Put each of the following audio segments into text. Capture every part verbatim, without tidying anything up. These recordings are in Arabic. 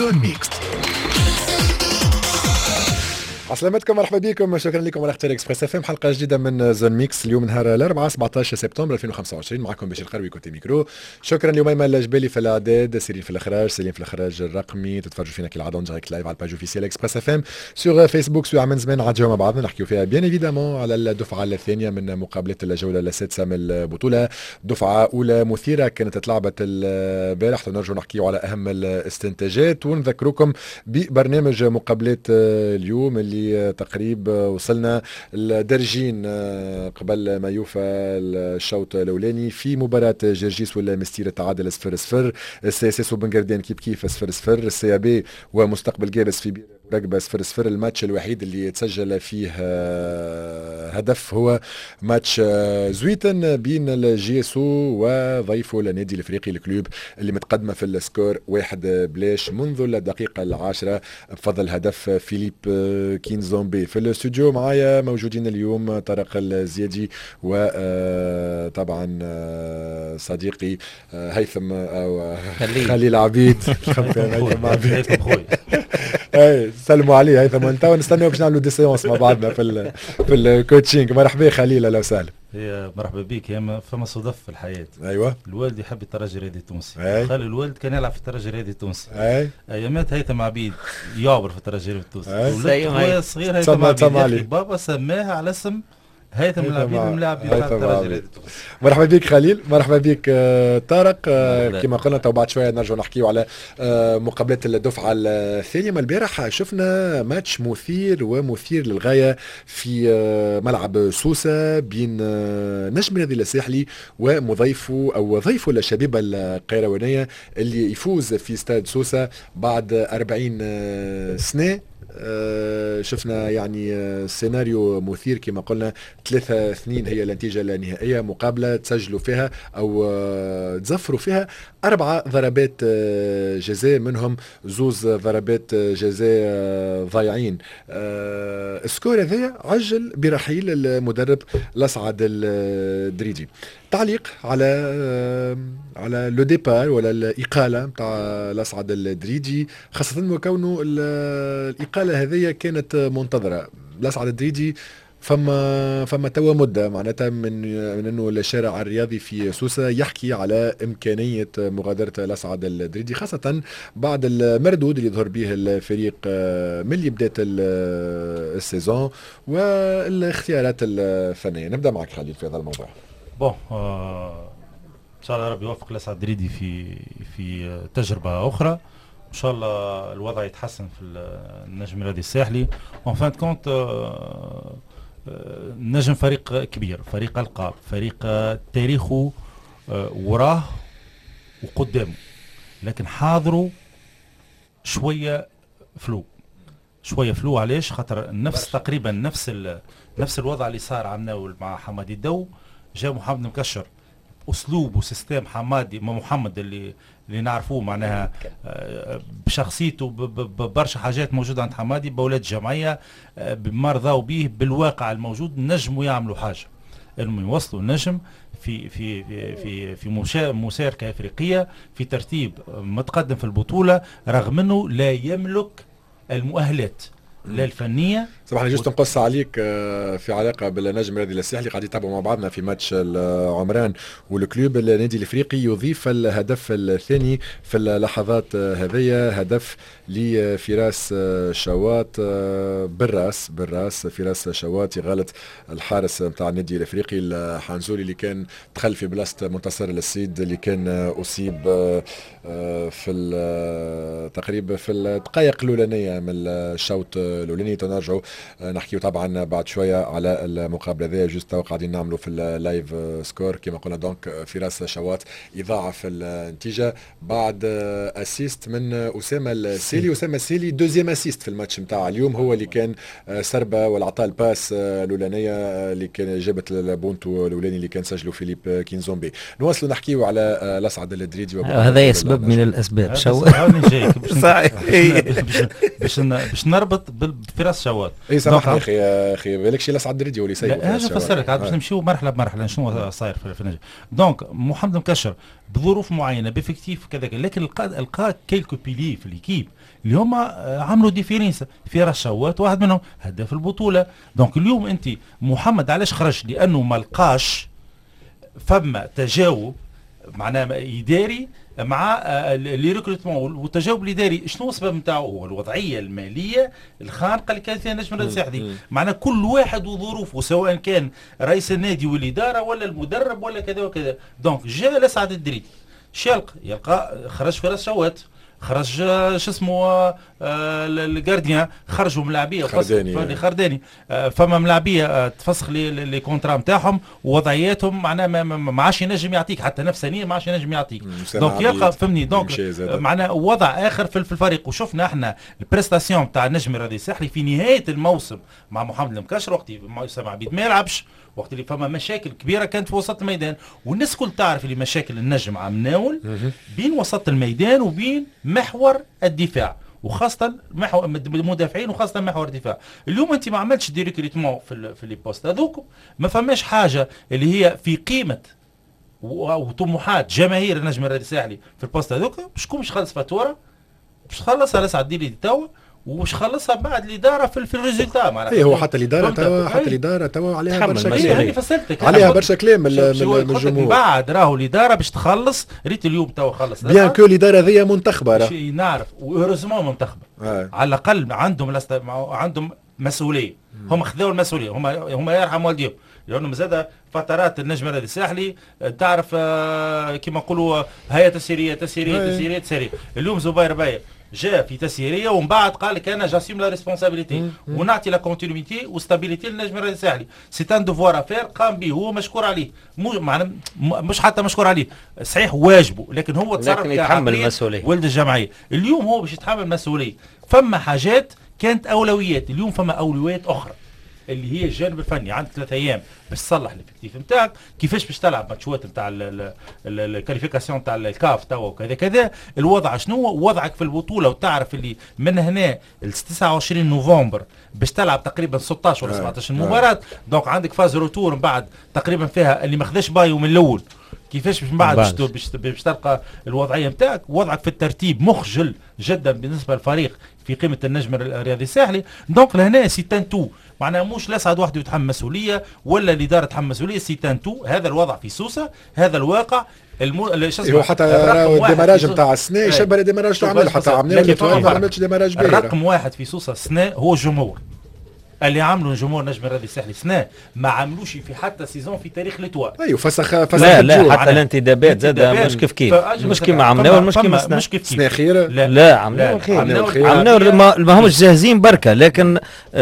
زون ميكس. عسلامتكم، مرحبا بكم، شكرا لكم على اختيار اكسبريس اف ام. حلقه جديده من زون ميكس اليوم نهار الاربعاء سبعطاش سبتمبر ألفين وخمسة وعشرين. معكم بشير القروي كوتي ميكرو. شكرا ليوميما الجبالي في الاعداد، سيرين في الاخراج، سيرين في الاخراج الرقمي. تتفرجوا فينا كالعاده اون دايركت لايف على الباج اوفيسيال اكسبريس اف ام سور فيسبوك. سوا من زمان عاد مع بعضنا نحكيو فيها بيان ايفيدامون على الدفعه الثانيه من مقابلات الجوله السادسه من البطوله. دفعه اولى مثيره كانت تلعبت البارح، ونرجو نحكيو على اهم الاستنتاجات ونذكركم ببرنامج مقابلات اليوم اللي تقريبا وصلنا الدرجين قبل ما يوفى الشوط الاولاني في مباراه جرجيس والمستير تعادل صفر صفر. السي اس اس وبنغردين كيف كيف صفر صفر. السي بي ومستقبل جابس في بير رقبة صفر صفر. الماتش الوحيد اللي تسجل فيه هدف هو ماتش زويتن بين الجي اس او وضيفه النادي الافريقي الكلوب اللي متقدمه في السكور واحد بلاش منذ الدقيقه العاشره بفضل هدف فيليب كينزومبي. في الاستوديو معايا موجودين اليوم طارق الزيادي وطبعا صديقي هيثم او خليل عبيد. هيثم عبيد اي سلموا عليه هيثم انت، ونستناو باش نعملوا دي سيونس مع بعضنا في ال في الكوتشينج. مرحبا خليل، اهلا وسهلا. يا مرحبا بك. يا فما صدف في الحياه. ايوه، الوالد يحب الترجي الرياضي التونسي، خلي الوالد كان يلعب في الترجي الرياضي التونسي. اي ايامات هيثم عبيد يعبر في الترجي الرياضي التونسي. ولد صغير هيثم عبيد بابا سماها على اسم هيثم العبيد ملاعب في الترجي الرياضي التونسي. مرحبا بك خليل، مرحبا بك طارق. كما قلنا تو بعد شويه نرجع نحكيو على مقابلات الدفعه الثانيه. من البارح شفنا ماتش مثير ومثير للغايه في ملعب سوسه بين نجم النادي الساحلي ومضيفه او ضيفه الشبيبه القيروانيه اللي يفوز في استاد سوسه بعد أربعين سنه. آه شفنا يعني آه سيناريو مثير كما قلنا. ثلاثة اثنين هي النتيجة النهائية، مقابلة تسجلوا فيها أو آه تزفروا فيها أربعة ضربات آه جزاء، منهم زوز ضربات آه جزاء آه ضايعين. آه السكور هذا عجل برحيل المدرب الأسعد الدريدي. تعليق على آه على لو ديبار ولا الإقالة نتاع الأسعد الدريدي، خاصة وكونه الإقالة هذه كانت منتظرة. الأسعد الدريدي فما فما توا مده معناتها من من انه الشارع الرياضي في سوسه يحكي على امكانيه مغادره الاسعد الدريدي، خاصه بعد المردود اللي ظهر به الفريق من اللي بدات السيزون والاختيارات الفنيه. نبدا معك خالد في هذا الموضوع. بون آه ان شاء الله ربي يوفق الاسعد الدريدي في في تجربه اخرى. ان شاء الله الوضع يتحسن في النجم الرياضي الساحلي. اون فان كونت النجم فريق كبير، فريق القاب، فريق تاريخه وراه وقدامه، لكن حاضره شويه فلو شويه فلو. علاش؟ خاطر نفس تقريبا نفس نفس الوضع اللي صار عندنا مع حمادي الدو. جاء محمد مكشر، اسلوب وسيستم حمادي ما محمد اللي اللي نعرفوه معناها بشخصيته ببرشا حاجات موجوده عند حمادي، باولاد جمعيه بما رضاو به بالواقع الموجود نجموا يعملوا حاجه، انهم يوصلوا النجم في في في في مشاركه افريقيه في ترتيب متقدم في البطوله، رغم انه لا يملك المؤهلات لا الفنيه. صباح جوست نقص عليك في علاقه بالنجم الرياضي الساحلي، قاعد يتابعوا مع بعضنا في ماتش عمران والكلوب. النادي الافريقي يضيف الهدف الثاني في اللحظات هذه، هدف لفراس شواط بالراس بالراس فراس شواط يغلط الحارس نتاع النادي الافريقي الحنزولي اللي كان دخل في بلاصه منتصر السيد اللي كان اصيب في تقريبا في الدقائق الاولانيه من الشوط الاولاني. تنرجعوا نحكيو طبعا بعد شويه على المقابله ذي، جوست قاعدين نعملوا في اللايف سكور كما قلنا. دونك فراس شواط يضاعف النتيجه بعد اسيست من اسامه السيلي. اسامه السيلي دوزيام اسيست في الماتش نتاع اليوم، هو اللي كان سربه ولا عطى الباس الاولانيه اللي كان جابت البونتو الاولاني اللي كان سجله فيليب كينزومبي. نواصلوا نحكيو على الاسعد الدريدي. هذا سبب من الاسباب. شو صحيح باش باش نربط بفراس شوات. اي سامحني اخي اخي بالك شي لسعد الدريدي واللي سيء. لا هاجا نفسرك عاد باش نمشيو مرحله بمرحله شنو صاير في النجم. دونك محمد مكشر بظروف معينه بافكتيف كذا، لكن لقى لقى كيلكو بيلي في ليكيب اللي هما عملوا ديفيرنس. فراس شوات واحد منهم هداف البطوله. دونك اليوم انت محمد علاش خرج؟ لانه ما لقاش فما تجاوب معناه اداري مع لي ريكروتمون. والتجاوب الاداري شنو السبب نتاعو؟ هو الوضعيه الماليه الخانقه اللي كان فيها النجم الرياضي الساحلي. معناه كل واحد وظروفه، سواء كان رئيس النادي والاداره ولا المدرب ولا كذا وكذا. دونك جاء لسعد الدريدي شالق يلقى خرج فراس شوات، خرج شو اسمه آه الجارديان، خرجوا ملاعبيه خرداني خرداني آه فما ملاعبيه آه تفسخ لي لي كونترا نتاعهم ووضعياتهم معناها ما, ما عادش ينجم يعطيك حتى نفسانيا، ما عادش ينجم يعطيك. دونك يلقى فهمني دونك معناها وضع اخر في الفريق. وشفنا احنا البريستاسيون تاع النجم الرياضي الساحلي في نهايه الموسم مع محمد المكشر وقت سامع عبيد ما يلعبش، وقت اللي فما مشاكل كبيره كانت في وسط الميدان. والناس كل تعرف اللي مشاكل النجم عم ناول بين وسط الميدان وبين محور الدفاع، وخاصه محور المدافعين وخاصه محور الدفاع. اليوم انت ما عملتش دي ريكريتمون في في لي بوست هذوك، ما فماش حاجه اللي هي في قيمه وطموحات جماهير النجم الرياضي الساحلي في البوست هذوك. شكون باش يخلص فاتوره؟ باش تخلصها لسعد الدريدي توا، وش خلصها بعد الاداره في, في الريزلتا معناها. اي هو حتى الاداره توا حتى الاداره توا عليها برشا كلام. انا فسرتك عليها برشا كلام من الجمهور. بعد راهو الاداره باش تخلص، ريت اليوم توا خلص بيان كو الاداره ذي منتخبه راه نعرف، واوريزمون منتخبه آه. على الاقل عندهم عندهم مسؤوليه. هم خذوا المسؤوليه، هم هم يرحم والديهم. لانه مازال فترات النجم الرياضي الساحلي تعرف آه كما نقولوا هيئه تسييريه تسييريه تسييريه تسييريه. اليوم زبير بايع جاء في تسييريه ومن بعد قال لك انا جاسيم لا ريسبونسابيلتي ونعطي لا كونتينيتي وستابيليتي للنجم الرياضي الساحلي. سي ان دوفوار افير قام به، هو مشكور عليه، مو معنى مش حتى مشكور عليه، صحيح واجبه، لكن هو تصرف يتحمل المسؤوليه. ولد الجمعيه اليوم هو باش يتحمل المسؤوليه. فما حاجات كانت اولويات، اليوم فما اولويات اخرى اللي هي الجانب الفني. عندك ثلاث ايام باش تصلح الافكتيف نتاعك، كيفاش باش تلعب ماتشات نتاع الكاليفيكاسيون نتاع الكاف توا وكذا كذا. الوضع شنو وضعك في البطوله، وتعرف اللي من هنا ل تسعة وعشرين نوفمبر باش تلعب تقريبا ستطاش ولا سبعطاش مباراه. دونك عندك فاز روتور من بعد تقريبا فيها اللي ما خذاش بايو من الاول، كيفاش من بعد باش باش تلقى الوضعيه نتاعك. وضعك في الترتيب مخجل جدا بالنسبه للفريق في قيمه النجم الرياضي الساحلي. دونك لهنا سي تانتو معناها مش لسعد وحده يتحمل مسؤوليه ولا الاداره تتحمل مسؤوليه، سي تانتو. هذا الوضع في سوسه، هذا الواقع. المو... هو حتى الديماراج نتاع السنه يشبه الديماراج تاع عمل حتى عملنا ما عملتش ديماراج باهي. رقم واحد في سوسه السنه هو الجمهور اللي عملوا جمهور نجم الرياضي الساحلي سنه ما عملوش في حتى سيزون في تاريخ ليتوال. ايوه فسخ فسخ لا لا حتى الانتدابات زاد مش كيف كيف، مش كيما عملناه مش كيما سنه مش كيف كيف سنه خير. لا, لا عملناه خير، عملناه ما همش جاهزين بركه، لكن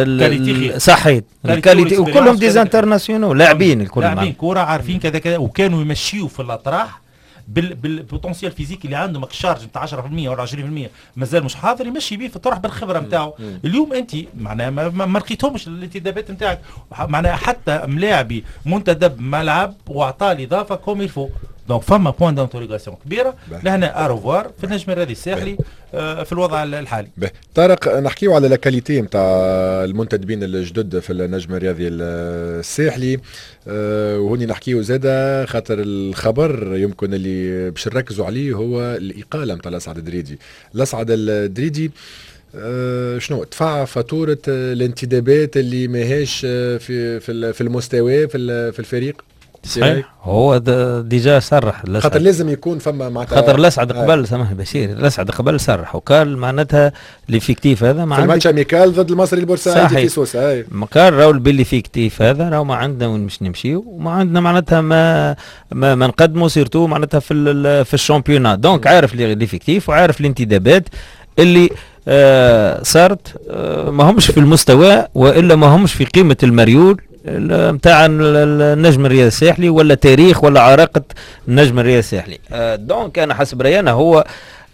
صحيت الكاليتي وكلهم ديز انترناسيونال لاعبين، الكل لاعبين كوره عارفين كذا كذا، وكانوا يمشيوا في الاطراح بالبوتنسيال فيزيك اللي عنده. ماك الشارج نتاع عشرة بالمية ولا عشرين بالمية مازال مش حاضر، يمشي بيه في الطرح بالخبره نتاعو. اليوم انت معناها ما, ما لقيتهمش الانتدابات نتاعك، معناها حتى ملاعبي منتدب ملعب واعطاه الاضافه كوم يلفو. دونك فما بوان دانتوريغاسيون كبيره لهنا اروفوار في النجم الرياضي الساحلي آه في الوضع الحالي. به طارق نحكيو على لاكاليتي نتاع المنتدبين الجدد في النجم الرياضي الساحلي آه وهوني نحكيو زاده خاطر الخبر يمكن اللي باش نركزوا عليه هو الاقاله نتاع لسعد الدريدي. لسعد الدريدي أه شنو دفع فاتوره الانتدابات اللي ماهيش في في في المستوى في في الفريق. صحيح هو ديجا صرح خاطر لازم يكون فما معناتها خاطر لسعد قبل سامحني بشير لسعد قبل صرح وقال معناتها ليفيكتيف هذا ما في الماتش اميكال ضد المصري البورسعيدي في سوسه. اي قال راهو بالليفيكتيف هذا راهو ما عندنا وين مش نمشيو وما عندنا معناتها ما ما, ما نقدموا سيرتو معناتها في في الشامبيونات. دونك عارف ليفيكتيف وعارف الانتدابات اللي آه صارت آه ما همش في المستوى والا ما همش في قيمه المريول نتاع النجم الرياضي الساحلي ولا تاريخ ولا عراقه النجم الرياضي الساحلي. آه دونك انا حسب رايي انا هو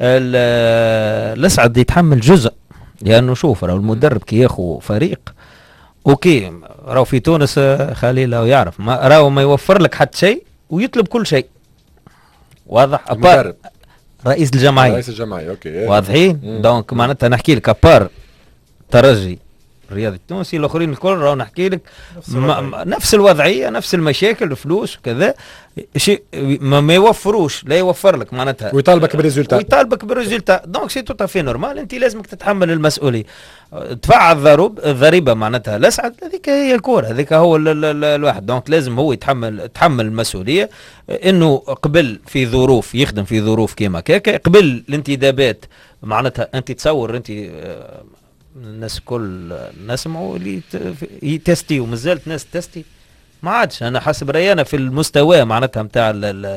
لسعد يتحمل جزء، لانه شوف راهو المدرب كي ياخذ فريق اوكي راهو في تونس خليل راهو يعرف ما راهو ما يوفر لك حتى شيء ويطلب كل شيء واضح. المدرب رئيس الجمعيه رئيس الجمعيه اوكي واضحين. دونك معناتها نحكي لك ابار الترجي الرياضي التونسي الاخرين الكل راهو نحكي لك نفس ما الوضعية. نفس الوضعيه نفس المشاكل الفلوس وكذا شيء ما, ما يوفروش لا يوفر لك معناتها ويطالبك بالريزولتا ويطالبك بالريزولتا دونك سي تو في نورمال انت لازمك تتحمل المسؤوليه دفع الضروب الضريبه معناتها لسعد هذيك هي الكوره هذيك هو ال ال ال الواحد دونك لازم هو يتحمل يتحمل المسؤوليه انه قبل في ظروف يخدم في ظروف كيما كاكا قبل الانتدابات معناتها انت تصور انت الناس كل نسمعوا اللي يتستي ومازالت ناس تستي ما عادش انا حسب ريانا في المستوى معناتها نتاع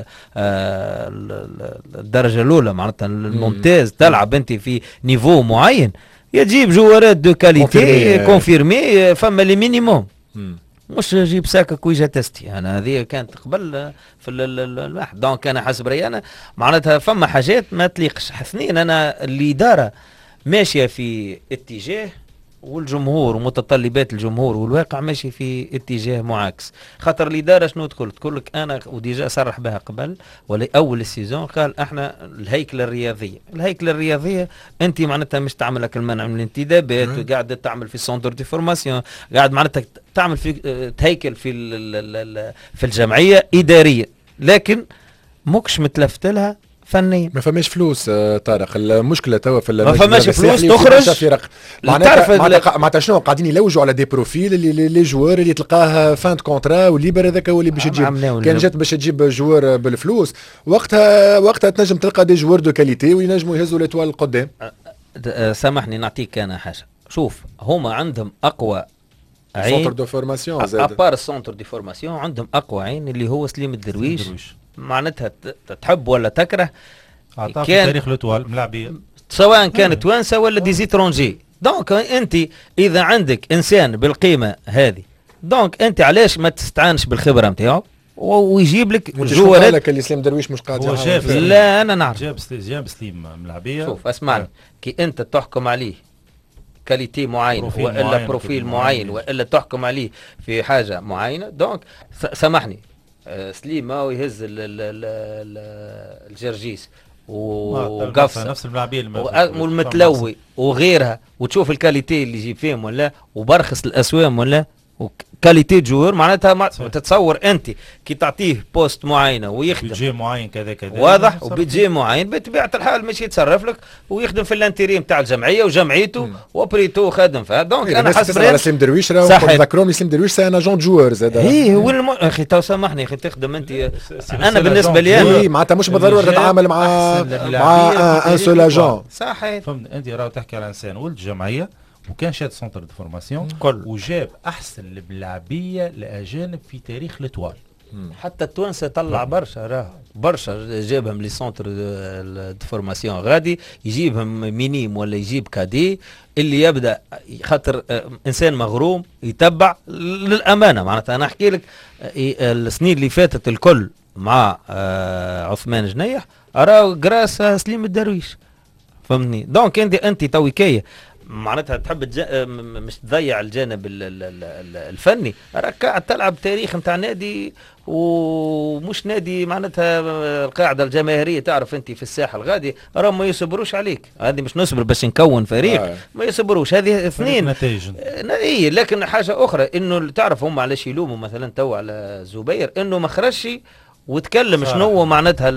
الدرجه الاولى معناتها الممتاز تلعب انت في نيفو معين يا تجيب جوارات دو كاليتي كونفيرمي فما لي مينيموم مش جيب ساكك ويجا تستي انا هذه كانت قبل في الواحد دونك انا حسب ريانا معناتها فما حاجات ما تليقش اثنين انا الاداره ماشيه في اتجاه والجمهور ومتطلبات الجمهور والواقع ماشي في اتجاه معاكس خاطر الاداره شنو تقول تقول لك انا وديجا صرح بها قبل ولا اول السيزون قال احنا الهيكله الرياضيه الهيكله الرياضيه انت معناتها مش تعمل لك المنع من الانتدابات قاعد تعمل في سونتر دي فورماسيون قاعد معناتها تعمل في تهيكل في في الجمعيه اداريه لكن مكش متلفت لها فنيا ما فماش فلوس آه طارق المشكله توا في ما فماش فلوس تخرج معناتها معناتها شنو قاعدين يلوجوا على دي بروفيل اللي لي جوار اللي تلقاه فان كونترا والليبر هذاك هو اللي باش تجيب كان جات باش تجيب جوار بالفلوس وقتها وقتها تنجم تلقى دي جوار دو كاليتي وينجموا يهزوا ليتوال القدام سامحني نعطيك انا حاجه شوف هما عندهم اقوى عين سونتر دو فورماسيون زاد ابار السونتر دي فورماسيون عندهم اقوى عين اللي هو سليم الدرويش معناتها تحب ولا تكره كان تاريخ لوتوال ملاعبيه سواء كان توانسه ولا دي زيترونجي دونك انت اذا عندك انسان بالقيمه هذه دونك انت علاش ما تستعانش بالخبره نتاعو ويجيب لك جوارات لك اللي سليم درويش مش قاعد جاب لا انا نعرف جاب جاب سليم ملاعبيه شوف اسمعني كي انت تحكم عليه كاليتي معين بروفيل والا معين بروفيل معين والا تحكم عليه في حاجه معينه دونك سامحني سليم هو يهز الجرجيس وقفصه نفس الملاعبيه والمتلوي وغيرها وتشوف الكاليتي اللي يجيب فيهم ولا وبرخص الاسوام ولا كاليتي جور معناتها مع... تتصور انت كي تعطيه بوست معينه ويخدم بيجي معين كذا كذا واضح وبيجي معين بطبيعه الحال ماشي يتصرف لك ويخدم في الانتيري نتاع الجمعيه وجمعيته وبريتو خادم فيها دونك إيه انا حسب على سليم درويش راه نذكرهم سليم درويش سي ان اجون جوور زاد اي هو الم... اخي تو سامحني اخي تخدم انت انا بالنسبه لي انا معناتها مش بالضروره تتعامل مع مع ان سول اجون صحيح فهمت انت راه تحكي على انسان ولد الجمعيه وكان شاد سنتر دو فورماسيون وجاب احسن الملاعبيه الاجانب في تاريخ الاتوال حتى التوانسه طلع برشا راه برشا جابهم لي سونتر دو فورماسيون غادي يجيبهم مينيم ولا يجيب كادي اللي يبدا خاطر انسان مغروم يتبع للامانه معناتها انا احكي لك السنين اللي فاتت الكل مع عثمان جنيح راه جراس سليم الدرويش فهمتني دونك انت انت تويكيه معناتها تحب تج... مش تضيع الجانب الفني راك قاعد تلعب تاريخ نتاع نادي ومش نادي معناتها القاعده الجماهيريه تعرف انت في الساحه الغادي راهم ما يصبروش عليك هذه مش نصبر باش نكون فريق آه. ما يصبروش هذه اثنين نتائج اي لكن حاجه اخرى انه تعرف هم علاش يلوموا مثلا تو على زبير انه ما خرجش وتكلم شنو معناتها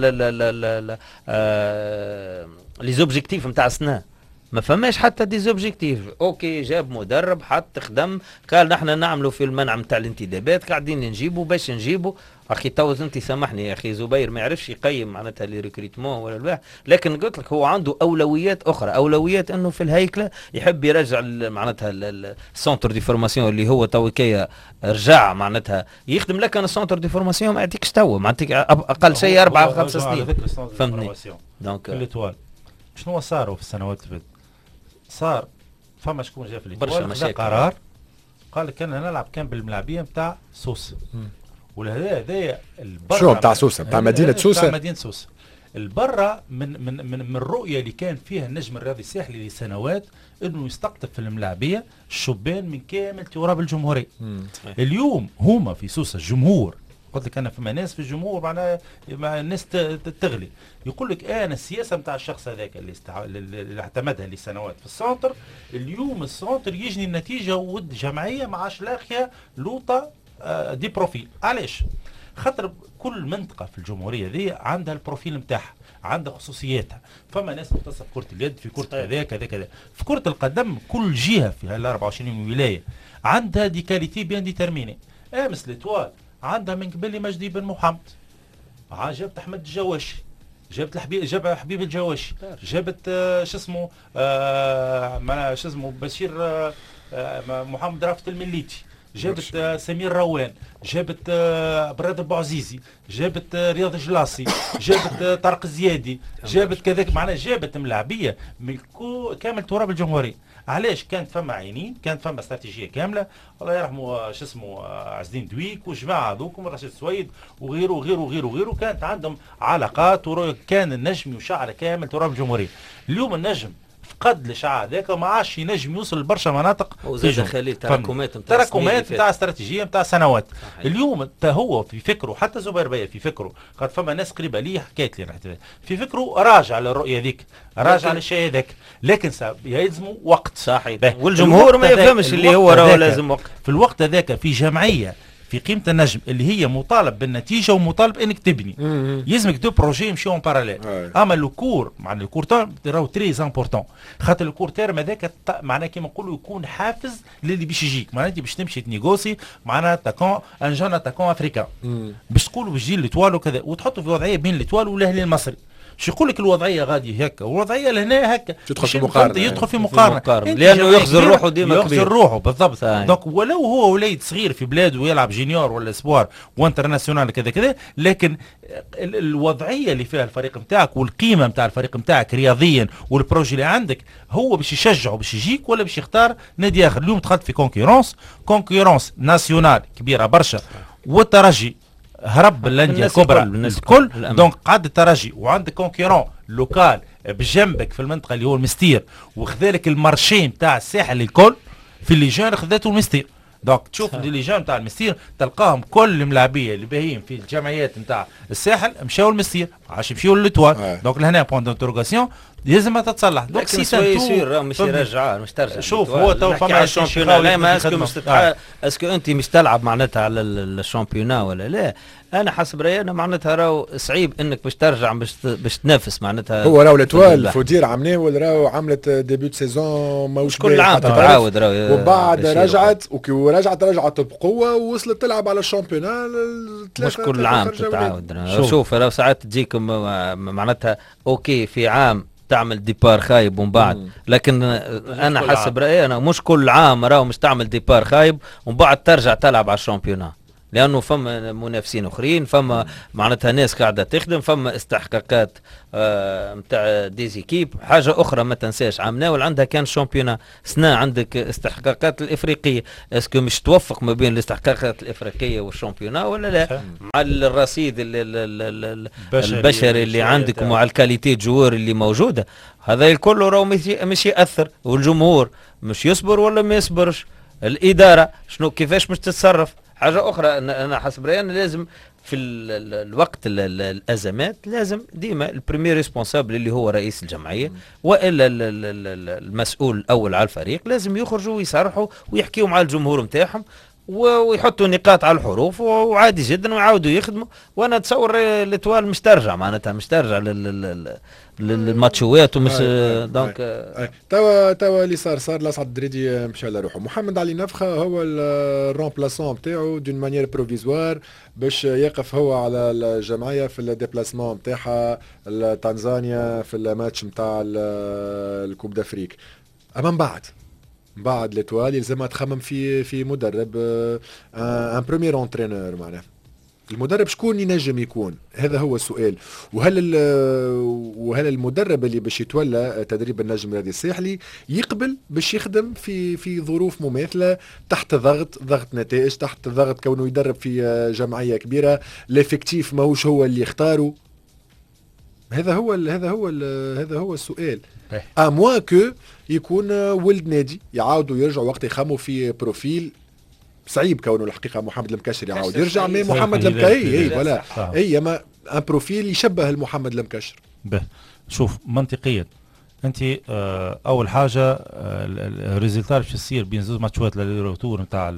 لي زوبجيكتيف نتاع السنه ما فماش حتى دي زوبجيكتيف اوكي جاب مدرب حط خدم قال نحن نعملوا في المنع نتاع الانتدابات قاعدين نجيبوا باش نجيبوا اخي توز انت سامحني يا اخي زبير ما يعرفش يقيم معناتها لي ريكريتمون ولا الواحد لكن قلت لك هو عنده اولويات اخرى اولويات انه في الهيكله يحب يرجع معناتها السونتر دي فورماسيون اللي هو توكيه رجع معناتها يخدم لك انا السونتر دي فورماسيون ما يعطيكش تو ما يعطيك اقل شيء اربع او خمس سنين فهمتني دونك الاتوال شنو صاروا في السنوات اللي فاتت صار فما شكون جا في الاتوال خذا قرار قال لك انا نلعب كان بالملاعبيه نتاع سوسه وهذا هذايا البرا شو نتاع سوسه نتاع مدينه سوسه نتاع مدينه سوسه البرا من من من, من الرؤيه اللي كان فيها النجم الرياضي الساحلي لسنوات انه يستقطب في الملاعبيه الشبان من كامل تراب الجمهوريه اليوم هما في سوسه الجمهور قلت لك انا فما ناس في الجمهور معناها مع الناس تغلي، يقول لك انا السياسه نتاع الشخص هذاك اللي, استع... اللي اعتمدها لسنوات في السونتر، اليوم السونتر يجني النتيجه ود جمعيه مع لاخيه لوطه آه دي بروفيل. علاش؟ خاطر كل منطقه في الجمهوريه ذي عندها البروفيل نتاعها، عندها خصوصياتها. فما ناس مختصه في كره اليد، في كره كذا كذا كذا، في كره القدم كل جهه في هال أربعة وعشرين ولايه عندها دي كاليتي بيان ديترميني. امس ليتوال عندها من قبل مجدي بن محمد، جابت احمد الجواشي، جابت الحبيب، جاب حبيب الجواشي، جابت آه شو اسمه آه شو اسمه بشير آه آه محمد رافت المليتي، جابت آه سمير روان، جابت آه براد بوعزيزي، جابت آه رياض جلاسي، جابت آه طارق الزيادي، جابت كذاك، معناها جابت ملاعبيه من كامل تراب الجمهوريه. علاش؟ كانت فما عينين، كانت فما استراتيجيه كامله. الله يرحمه شو اسمه عز الدين دويك وجماعه هذوكم رشيد سويد وغيره وغيره وغيره وغيره، كانت عندهم علاقات، وكان النجم يشعل كامل تراب الجمهوريه. اليوم النجم فقد الاشعاع ذاك وما عادش ينجم يوصل لبرشا مناطق، وزاد خلي تراكمات نتاع تراكمات نتاع استراتيجيه نتاع سنوات. صحيح. اليوم هو في فكره، حتى زبير بيا في فكره، خاطر فما ناس قريبه لي حكيت لي في فكره راجع للرؤيه ذيك، راجع للشيء هذاك، لكن يلزمه وقت. صحيح. والجمهور ما يفهمش اللي هو راه لازم وقت. في الوقت هذاك في جمعيه في قيمه النجم اللي هي مطالب بالنتيجه ومطالب انك تبني، يلزمك دو بروجي يمشيو اون باراليل. اما لو كور معناها الكور تيرم راهو تري امبورتون، خاطر الكور تيرم هذاك معناها كيما نقولوا يكون حافز للي باش يجيك، معناها انت باش تمشي تنيغوسي معناها تاكون ان جون اتاكون افريكان، باش تقولوا باش يجي ليتوال وكذا، وتحطوا في وضعيه بين ليتوال والاهلي المصري. شو يقول لك الوضعيه غادي هكا والوضعيه لهنا هكا، يدخل في مقارنه، يدخل في مقارنه لانه يخزر روحه ديما كبير، يخزر روحه بالضبط. دونك ولو هو وليد صغير في بلاده ويلعب جينيور ولا اسبوار وانترناسيونال كذا كذا، لكن الوضعيه اللي فيها الفريق نتاعك والقيمه نتاع الفريق نتاعك رياضيا والبروجي اللي عندك هو باش يشجعه باش يجيك ولا باش يختار نادي اخر. اليوم دخلت في كونكورونس كونكورونس ناسيونال كبيره برشا، والترجي هرب الانديه الكبرى الكل، دونك قعد الترجي وعندك كونكورون لوكال بجنبك في المنطقه اللي هو المستير، وكذلك المارشي نتاع الساحل الكل في الليجان خذاته المستير. دونك تشوف الليجان نتاع المستير تلقاهم كل الملاعبيه اللي باهيين في الجمعيات نتاع الساحل مشاو المستير، عاش يمشيو للتوال. دونك لهنا بوان دونتروغاسيون لازم تتصلح. دونك سي سير راه مش يرجع مش ترجع. شوف هو تو فما الشامبيون ما اسكو مش آه. اسكو انت مش تلعب معناتها على الشامبيون ولا لا؟ انا حسب رايي انا معناتها راهو صعيب انك باش ترجع باش باش تنافس معناتها. هو راهو ليتوال فودير عملناه ولا راهو عملت ديبيو سيزون ماهوش كل عام تتعاود راهو، وبعد رجعت وكي رجعت رجعت بقوه ووصلت تلعب على الشامبيون. مش كل عام تتعاود. شوف راهو ساعات تجيكم معناتها اوكي في عام تعمل ديبار خايب ومن بعد، لكن انا حسب رايي انا مش كل عام راهو مش تعمل ديبار خايب ومن بعد ترجع تلعب على الشامبيون، لانه فما منافسين اخرين، فما معناتها ناس قاعده تخدم، فما استحقاقات نتاع آه ديزيكيب. حاجه اخرى ما تنساش عام ناول عندها كان شامبيونا سنة عندك استحقاقات الافريقيه، اسكو مش توفق ما بين الاستحقاقات الافريقيه والشامبيونا ولا لا؟ مع الرصيد البشري اللي عندك ومع الكاليتي جوار اللي موجوده، هذا الكل راهو مش ياثر، والجمهور مش يصبر ولا ما يصبرش، الاداره شنو كيفاش مش تتصرف. حاجه اخرى انا حسب رايي لازم في الوقت الازمات لازم ديما البريمير ريسبونسابل اللي هو رئيس الجمعيه والا المسؤول الاول على الفريق لازم يخرجوا ويصرحوا ويحكيوا مع الجمهور نتاعهم ويحطوا نقاط على الحروف وعادي جدا ويعاودوا يخدموا. وانا اتصور الاتوال مش ترجع معناتها مش ترجع لل للماتشوات ومش دونك توا توا اللي صار صار الاسعد الدريدي مشى على روحه. محمد علي نفخه هو الرومبلاسون نتاعو دون مانيير بروفيزوار باش يقف هو على الجمعيه في الديبلاسمون نتاعها لتنزانيا في الماتش نتاع الكوب دافريك. اما من بعد بعد ليتوال يلزمها تخمم في في مدرب ان بروميير اونترينور. معناها المدرب شكون ينجم يكون؟ هذا هو السؤال. وهل وهل المدرب اللي باش يتولى تدريب النجم الرياضي الساحلي يقبل باش يخدم في في ظروف مماثله تحت ضغط ضغط نتائج، تحت ضغط كونه يدرب في جمعيه كبيره، ليفيكتيف ماهوش هو اللي يختاروا؟ هذا هو هذا هو هذا هو السؤال. اموا كو يكون ولد نادي يعاودوا يرجعوا وقت يخموا في بروفيل صعيب كونه الحقيقه محمد المكشر يعاود يرجع، مي محمد المكاي اي ولا اي ما ان بروفيل يشبه المحمد المكشر. به شوف منطقيا انت آه اول حاجه آه الريزلتات باش يصير بين زوج ماتشات للروتور نتاع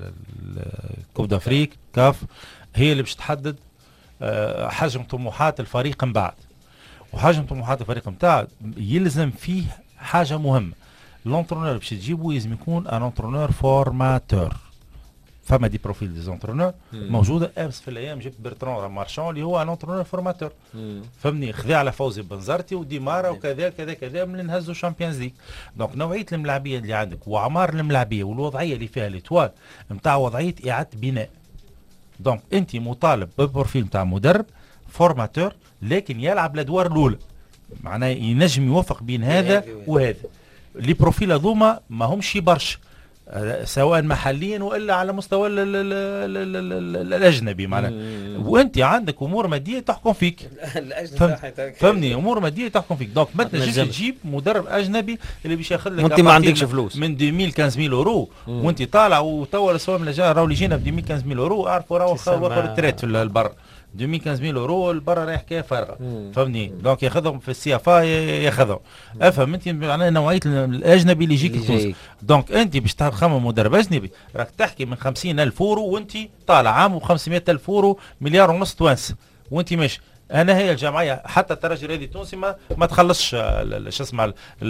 كوب دافريك كاف هي اللي باش تحدد آه حجم طموحات الفريق من بعد. وحجم طموحات الفريق نتاع يلزم فيه حاجه مهمه، لونترونور باش تجيبه لازم يكون ان انترونور فورماتور. فما دي بروفيل دي زونترونور موجوده. امس في الايام جبت برتران مارشون اللي هو ان انترونور فورماتور، فهمني، خذا على فوزي بنزرتي وديمارا وكذا كذا كذا من نهزوا الشامبيونز ليج. دونك نوعيه الملاعبيه اللي عندك واعمار الملاعبيه والوضعيه اللي فيها ليتوال نتاع وضعيه اعاده بناء. دونك انت مطالب ببروفيل نتاع مدرب فورماتور لكن يلعب الادوار الاولى، معناه ينجم يوفق بين هذا وهذا. لي بروفيل هذوما ما همش برشا سواء محليا والا على مستوى ال ال ال ال ال الاجنبي معناها، وانت عندك امور ماديه تحكم فيك. فهمني، امور ماديه تحكم فيك. دونك ما تنجمش تجيب مدرب اجنبي اللي باش ياخذ لك وانت ما عندكش فلوس من ألفين وخمسمائة اورو وانت طالع وتوا الاسبوع اللي جاي راهو اللي جينا ب ألفين وخمسمائة اورو اعرفوا راهو واخر التريت في البر ألفين وخمسمائة اورو البر رايح حكايه فارغه. فهمني، دونك ياخذهم في السي اف اي ياخذهم. افهم انت معناها نوعيه الاجنبي اللي يجيك لتونس. دونك انت باش تخمم مدرب اجنبي راك تحكي من خمسين ألف اورو وانت طالع عام وخمسمائة ألف اورو، مليار ونص توانسه وانت ماشي. انا هي الجمعيه حتى الترجي الرياضي التونسي ما ما تخلصش شو اسمه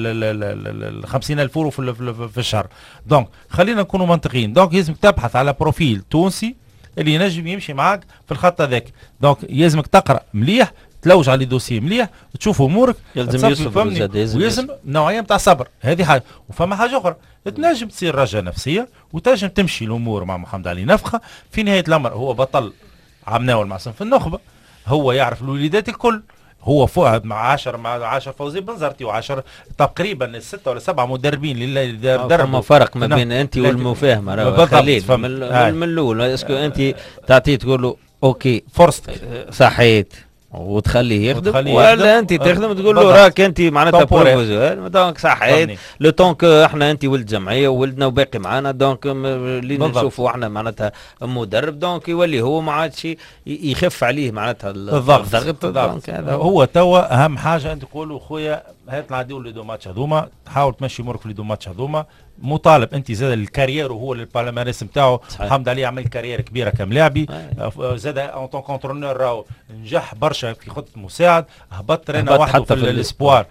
ال خمسين ألف اورو في, في الشهر. دونك خلينا نكونوا منطقيين. دونك لازمك تبحث على بروفيل تونسي اللي ينجم يمشي معاك في الخط هذاك. دونك يلزمك تقرا مليح، تلوج على دوسي مليح، تشوف امورك، يلزم يصبر، ويلزم نوعيه نتاع صبر. هذه حاجه. وفما حاجه اخرى، تنجم تصير رجعه نفسيه وتنجم تمشي الامور مع محمد علي نفخه. في نهايه الامر هو بطل عمناول مع صنف النخبه، هو يعرف الوليدات الكل، هو فؤاد مع عشر مع عشر فوزي بنزرتي وعشر تقريبا الستة ولا سبعة مدربين اللي دربوا. ما فرق ما بين انت والمفاهمه راه خليل من الاول. اسكو انت تعطيه تقول له اوكي فرصتك صحيت وتخليه يخدم، ولا انت تخدم تقول له راك انت معناتها بروفيزور. دونك صحيت لو طونك احنا انت ولد جمعيه وولدنا وباقي معانا. دونك اللي نشوفوا احنا معناتها مدرب، دونك يولي هو ما عادش يخف عليه معناتها الضغط. دونك هذا هو توا اهم حاجه. انت تقول خويا هات العدو اللي دو ماتش هذوما، تحاول تمشي امورك في اللي دو ماتش هذوما. مطالب انت زاد الكارير وهو البالماريس نتاعو حمد عليه عمل كارير كبيره كملاعبي. زاد اون طون كونترونور راهو نجح برشا في خطه مساعد، هبط رينا واحد في, في الاسبوار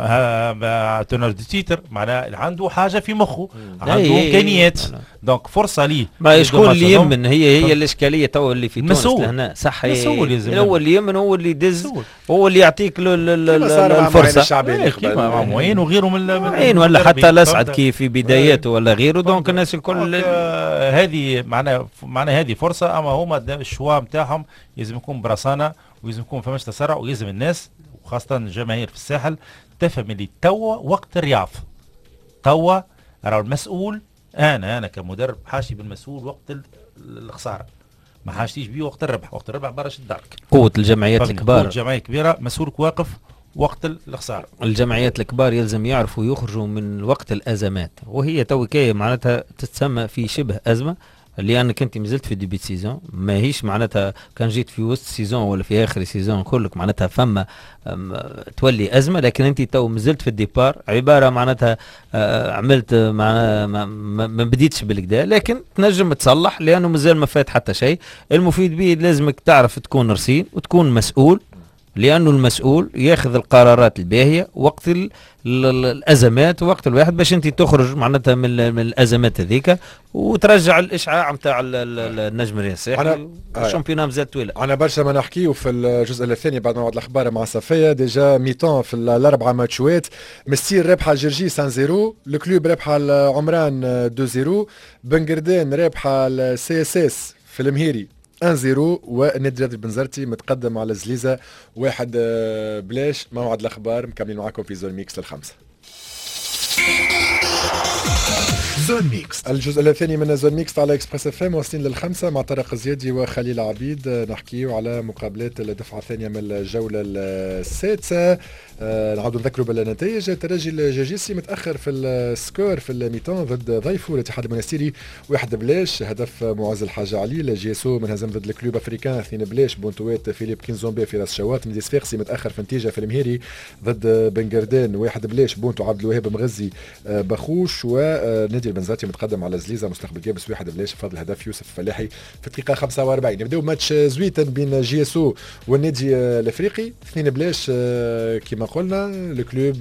تونر دي تيتر، معناها عنده حاجه في مخه، عنده امكانيات. دونك فرصه ليه. ما شكون اللي يمن؟ هي هي الاشكاليه تو اللي في تونس لهنا. صح، هو اللي يمن، هو اللي يدز، هو اللي يعطيك الفرصه. كيما معين وغيره من معين ولا حتى الاسعد كيف في بداياته ولا غيره. دونك الناس الكل هذه معناها معناها هذه فرصه. اما هما الشوا نتاعهم لازم يكون براسانه ولازم يكون فماش تسرع، ولازم الناس وخاصه الجماهير في الساحل تفهم اللي توا وقت الرياض. توا راهو المسؤول انا انا كمدرب حاشي بالمسؤول وقت الخساره، ما حاجتيش بيه وقت الربح. وقت الربح برا شد دارك. قوه الجمعيات الكبار، قوه الجمعيه الكبيره مسؤولك واقف وقت الخساره. الجمعيات الكبار يلزم يعرفوا يخرجوا من وقت الازمات، وهي تو كي معناتها تتسمى في شبه ازمه، لانك انت مازلت في ديبي سيزون. ماهيش معناتها كان جيت في وسط سيزون ولا في اخر سيزون كلك معناتها فما تولي ازمه، لكن انت تو مازلت في الديبار. عباره معناتها عملت معناتها ما, ما بديتش بالكدا، لكن تنجم تصلح لانه مازال ما فات حتى شيء. المفيد به لازمك تعرف تكون رصين وتكون مسؤول، لانه المسؤول ياخذ القرارات الباهيه وقت الازمات، وقت الواحد باش انت تخرج معناتها من, من الازمات هذيك وترجع الاشعاع نتاع النجم الساحلي. الشامبيون مازال طويله. انا برشا ما نحكيو في الجزء الثاني بعد موعد الاخبار مع صفيه. ديجا ميتون في الاربعه ماتشوات، مستير رابحه جرجي سان زيرو، الكلوب رابحه عمران دو زيرو، بنقردان رابحه السي اس اس في المهيري واحد صفر، والنادي الرياضي بنزرتي متقدم على زليزه واحد بلاش. موعد الاخبار مكملين معكم في زون ميكس للخمسه. زون ميكس الجزء الثاني من زون ميكس على اكسبريس اف ام، واصلين للخمسه مع طارق الزيادي وخليل عبيد. نحكيو على مقابلات الدفعه الثانيه من الجوله السادسه. آه نعاودوا نذكروا بالنتائج. الترجي الجرجيسي متاخر في السكور في الميتان ضد ضيفه الاتحاد المنستيري واحد بلاش، هدف معز الحاج علي. الجيسو من هزم ضد الكلوب افريكان اثنين بلاش، بونتوات فيليب كينزومبي في راس شوات. نادي صفاقسي متاخر في نتيجه في المهيري ضد بنقردان واحد بلاش، بونتو عبد الوهاب مغزي آه بخوش. ونادي البنزرتي متقدم على زليزه مستقبل جابس واحد بلاش بفضل هدف يوسف الفلاحي في الدقيقه خمسة وأربعين. نبداو ماتش زويتا بين جيسو والنادي الافريقي اثنين بلاش كما قلنا. الكلوب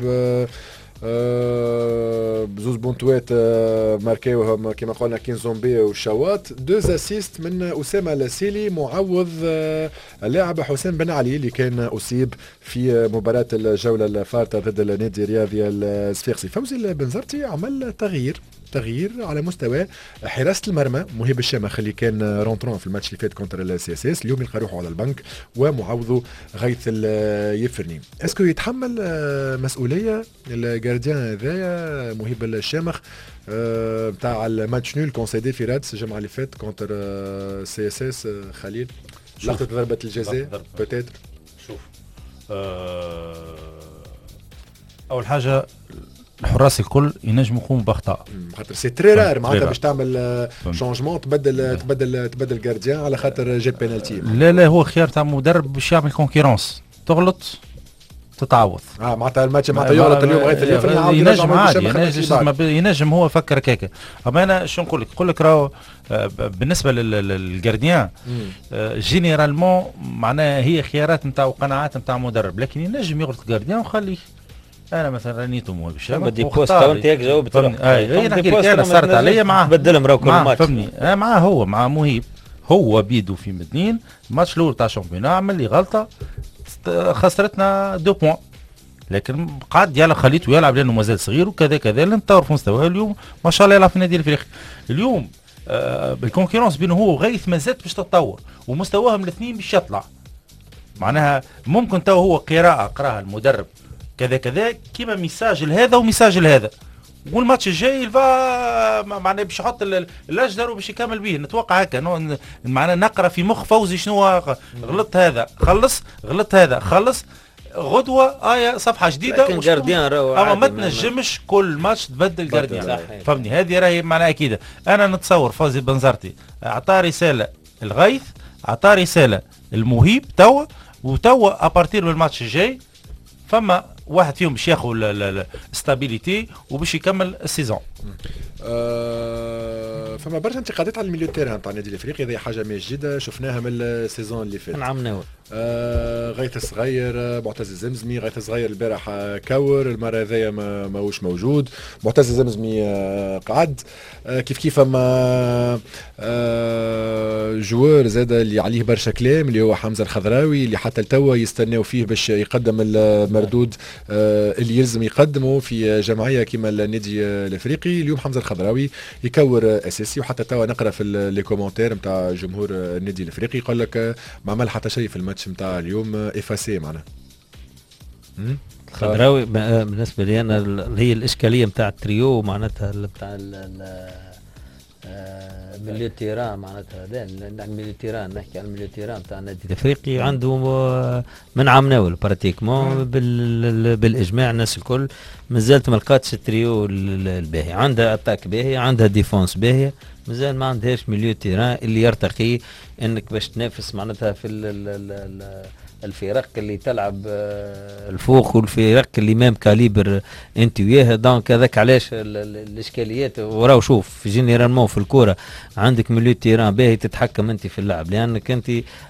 بزوز بونتوات ماركاوهم كما قلنا كينزومبي وشوات. دوز اسيست من اسامه السيلي معوض اللاعب حسام بن علي اللي كان اصيب في مباراه الجوله الفارطه ضد النادي الرياضي الصفاقسي. فوزي البنزرتي عمل تغيير تغيير على مستوى حراسه المرمى. مهيب الشامخ اللي كان رونترون في الماتش اللي فات كونتر السي اس اس اليوم يلقى روحه على البنك، ومعوضه غيث اليفرني. اسكو يتحمل مسؤوليه الجارديان هذايا مهيب الشامخ نتاع الماتش نول كونسيدي في رادس الجمعه اللي فات كونتر سي اس اس؟ خليل لقطه ضربه الجزاء بوتيتر. شوف أه اول حاجه الحراس الكل ينجموا يقوموا باخطاء، خاطر سي تري رار معناتها باش تعمل شونجمون تبدل تبدل تبدل جارديان على خاطر جاب بينالتي. لا لا هو خيار تاع مدرب باش يعمل كونكورونس، تغلط تتعوض. اه معناتها الماتش معناتها يغلط اليوم غير اليفرني يعاود ينجم عادي ينجم, ينجم هو يفكر هكاك. اما انا شو نقول لك نقول لك راهو بالنسبه للجارديان جينيرالمون معناها هي خيارات نتاع وقناعات نتاع مدرب، لكن ينجم يغلط جارديان وخليه. انا مثلا رانيتو مو بالشام بدي بوست انت هيك جاوبت اي نحكي لك انا صارت عليا معاه بدلهم راهو كل ماتش فهمني. انا معاه هو مع مهيب هو بيدو في مدنين الماتش الاول تاع الشامبيون عمل لي غلطه خسرتنا دو بوان، لكن قعد يلا خليته يلعب لانه مازال صغير وكذا كذا لن تطور في مستواه. اليوم ما شاء الله يلعب في النادي الافريقي. اليوم آه بالكونكورونس بينه هو وغيث ما زالت باش تتطور ومستواهم الاثنين باش يطلع. معناها ممكن تو هو قراءه قراها المدرب كذا كذا كيما ميساج لهذا وميساج لهذا، والماتش الجاي الفا معناها باش يحط الاجدر وباش يكمل به. نتوقع هكا معناها نقرا في مخ فوزي شنو غلط هذا خلص غلط هذا خلص غدوه آية صفحه جديده. لكن جارديان راهو اما ما تنجمش كل ماتش تبدل جارديان فهمني. هذه راهي معناها اكيده. انا نتصور فوزي البنزرتي اعطى رساله الغيث اعطى رساله المهيب توا وتوا ابارتير من الماتش الجاي فما واحد فيهم باش ياخذ الستابيليتي وباش يكمل السيزون. أه فما برشا انتقادات على الميليو تيران تاع النادي الافريقي. هذه حاجه مش جديده شفناها من السيزون اللي فات. نعم ناول أه غيث الصغير معتز الزمزمي. غيث الصغير البارح كور المره هذيا ما ماهوش موجود. معتز الزمزمي أه قعد أه كيف كيف ما أه جوار زاد اللي عليه برشا كلام اللي هو حمزه الخضراوي اللي حتى لتوا يستناو فيه باش يقدم المردود أه اللي يلزم يقدمه في جمعيه كيما النادي الافريقي. اليوم حمزه الخضراوي يكور اساسي وحتى توا نقرا في لي كومونتير نتاع جمهور النادي الافريقي يقول لك ما عمل حتى شيء في الماتش نتاع اليوم افاسي معناها. الخضراوي بالنسبه لي انا هي الاشكاليه نتاع التريو معناتها نتاع ميليو تيران معناتها هذا الميليو تيران نحكي عن الميليو تيران تاع النادي الافريقي عنده من عام ناول براتيكمون بالاجماع الناس الكل مازالت ما لقاتش التريو الباهي. عندها اتاك باهي عندها ديفونس باهيه مازال ما عندهاش ميليو تيران اللي يرتقي انك باش تنافس معناتها في ال ال ال الفرق اللي تلعب الفوق والفرق اللي مام كاليبر انت وياها. دونك هذاك علاش الاشكاليات وراو شوف جينيرالمون في الكوره عندك ميليو تيران باهي تتحكم انت في اللعب لانك انت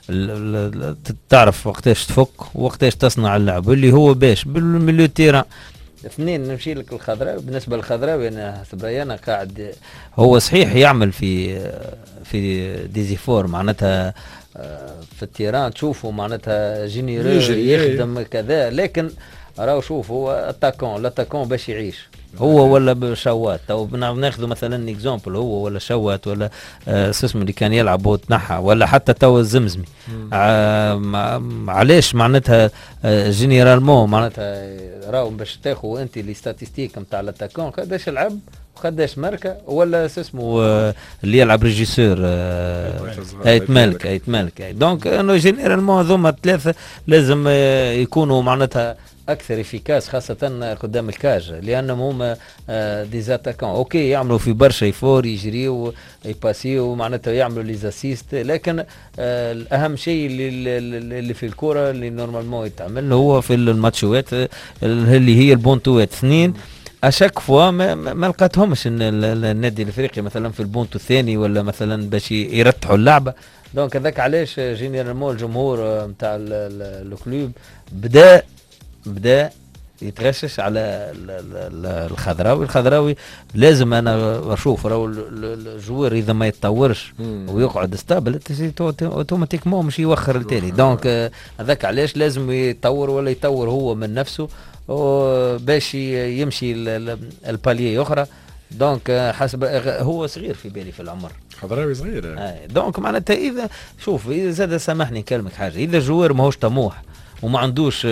تعرف وقتاش تفك وقتاش تصنع اللعب اللي هو باش بالميليو تيران. اثنين نمشي لك الخضراوي. بالنسبه للخضراوي انا حسب رايي انا قاعد هو صحيح يعمل في في ديزيفور معناتها في التيران تشوفوا معناتها جينيرو يخدم كذا، لكن راهو شوف هو اتاكون الاتاكون باش يعيش هو ولا شوات. تو ناخذ مثلا اكزامبل هو ولا شوات ولا اسمه اللي كان يلعب وتنحى ولا حتى تو الزمزمي. علاش معناتها جينيرالمون معناتها راهو باش تاخذ انت لي ستاتستيك نتاع الاتاكون قداش لعب وخداش ماركه ولا اسمه اللي يلعب ريجيسور ايت مالك ايت مالك دونك انه جينيرالمون هذوما ثلاثه لازم يكونوا معناتها اكثر افيكاس خاصه قدام الكاج لانهم هما دي زاتاكون اوكي يعملوا في برشا يفور يجريوا يباسيو معناتها يعملوا لي زاسيست لكن الاهم شيء اللي اللي في الكره اللي نورمالمون يتعمل هو في الماتشوات اللي هي البونتوات اثنين اشاك فوا ما, ما لقاتهمش ان النادي الافريقي مثلا في البونتو الثاني ولا مثلا باش يرتحوا اللعبه دونك هذاك علاش جينيرالمون الجمهور نتاع الكلوب بدا بدا يتغشش على الخضراوي الخضراوي لازم انا اشوف راهو الجوار اذا ما يتطورش ويقعد ستابل اوتوماتيكمون مش يوخر التالي دونك هذاك علاش لازم يتطور ولا يطور هو من نفسه باش يمشي الباليه اخرى دونك حسب هو صغير في بالي في العمر خضراوي صغير آه. دونك معناتها اذا شوف اذا زاد سامحني كلمك حاجه اذا الجوار ماهوش طموح وما عندوش